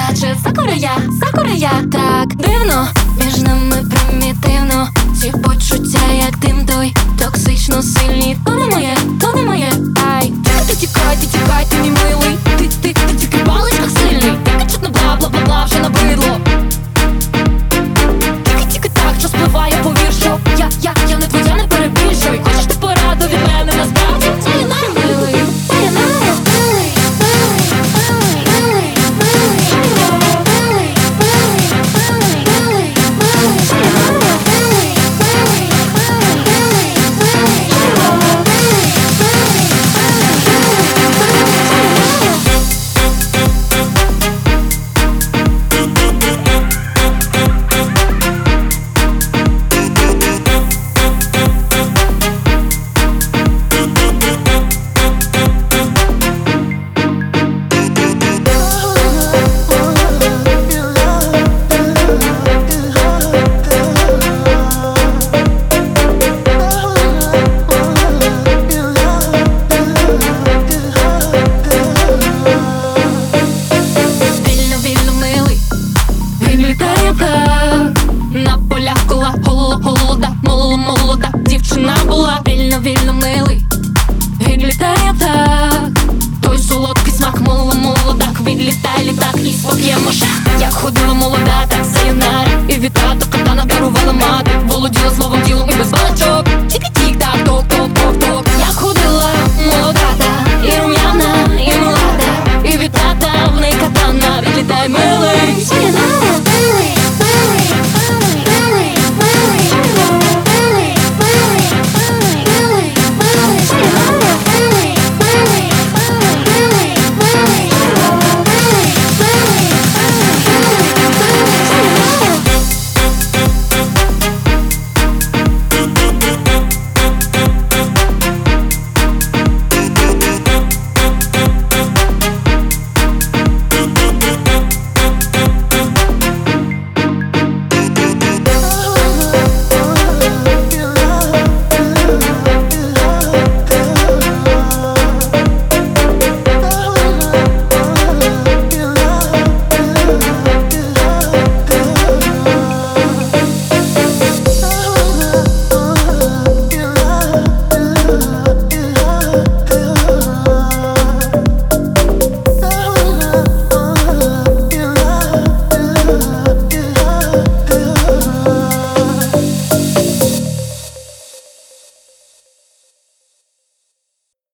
наче Сакура я. Так дивно, між нами примітивно. Ці почуття, як дим той, токсично сильні. То не моє, ай. Ти тікай, ти мій милий. Ти тільки баличка сильний. Тільки чутно бла-бла-бла-бла, вже набридло. Тільки так, що спливає, повір, що я не твоя, не перебільшуй. Хочеш ти пораду від мене, насправді це я милий. На полях кола молода дівчина була. Вільно милий, він літає так. Той солодкий смак молодак. Відлітай літак і спок'ємо шах. Як ходила молода, так sayonara. І від тата катана дарувала мати. Володіла словом, ділом і без балачок.